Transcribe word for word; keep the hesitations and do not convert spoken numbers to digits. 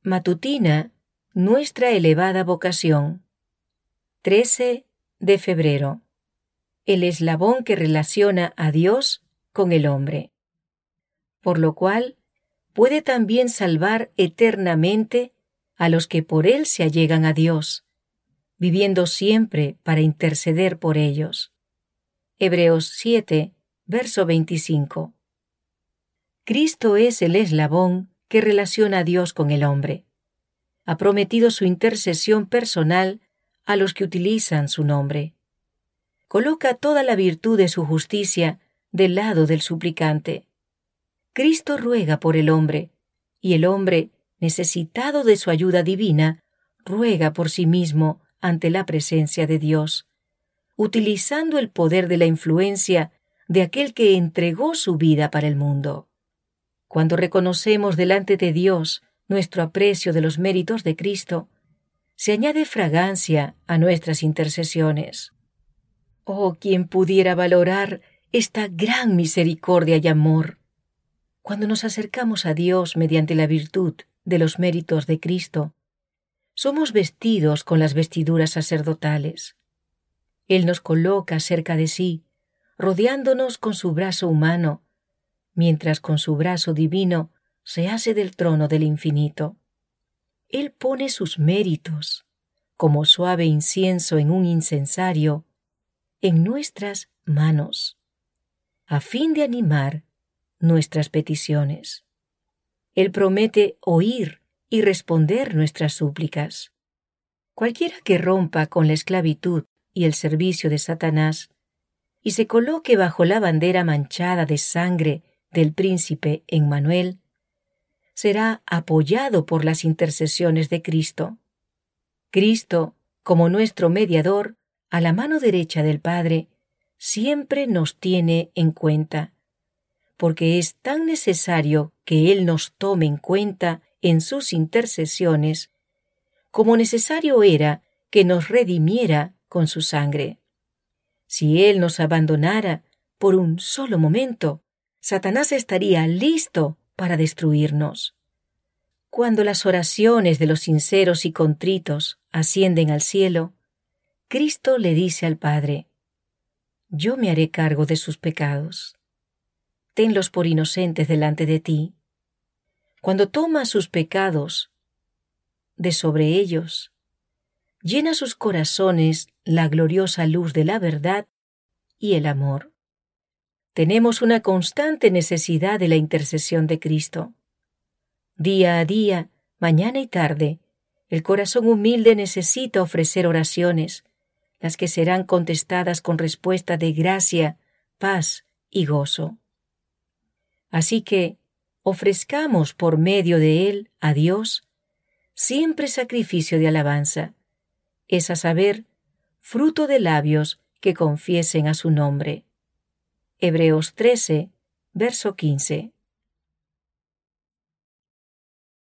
Matutina, nuestra elevada vocación. trece de febrero. El eslabón que relaciona a Dios con el hombre. Por lo cual, puede también salvar eternamente a los que por él se allegan a Dios, viviendo siempre para interceder por ellos. Hebreos siete, verso veinticinco. Cristo es el eslabón que relaciona a Dios con el hombre. Ha prometido su intercesión personal a los que utilizan su nombre. Coloca toda la virtud de su justicia del lado del suplicante. Cristo ruega por el hombre, y el hombre, necesitado de su ayuda divina, ruega por sí mismo ante la presencia de Dios, utilizando el poder de la influencia de aquel que entregó su vida para el mundo. Cuando reconocemos delante de Dios nuestro aprecio de los méritos de Cristo, se añade fragancia a nuestras intercesiones. Oh, quien pudiera valorar esta gran misericordia y amor. Cuando nos acercamos a Dios mediante la virtud de los méritos de Cristo, somos vestidos con las vestiduras sacerdotales. Él nos coloca cerca de sí, rodeándonos con su brazo humano, mientras con su brazo divino se hace del trono del infinito. Él pone sus méritos, como suave incienso en un incensario, en nuestras manos, a fin de animar nuestras peticiones. Él promete oír y responder nuestras súplicas. Cualquiera que rompa con la esclavitud y el servicio de Satanás y se coloque bajo la bandera manchada de sangre del príncipe Emmanuel, será apoyado por las intercesiones de Cristo. Cristo, como nuestro mediador, a la mano derecha del Padre, siempre nos tiene en cuenta, porque es tan necesario que Él nos tome en cuenta en sus intercesiones, como necesario era que nos redimiera con su sangre. Si Él nos abandonara por un solo momento, Satanás estaría listo para destruirnos. Cuando las oraciones de los sinceros y contritos ascienden al cielo, Cristo le dice al Padre: yo me haré cargo de sus pecados. Tenlos por inocentes delante de ti. Cuando toma sus pecados de sobre ellos, llena sus corazones la gloriosa luz de la verdad y el amor. Tenemos una constante necesidad de la intercesión de Cristo. Día a día, mañana y tarde, el corazón humilde necesita ofrecer oraciones, las que serán contestadas con respuesta de gracia, paz y gozo. Así que ofrezcamos por medio de él a Dios siempre sacrificio de alabanza, es a saber, fruto de labios que confiesen a su nombre. Hebreos trece, verso quince.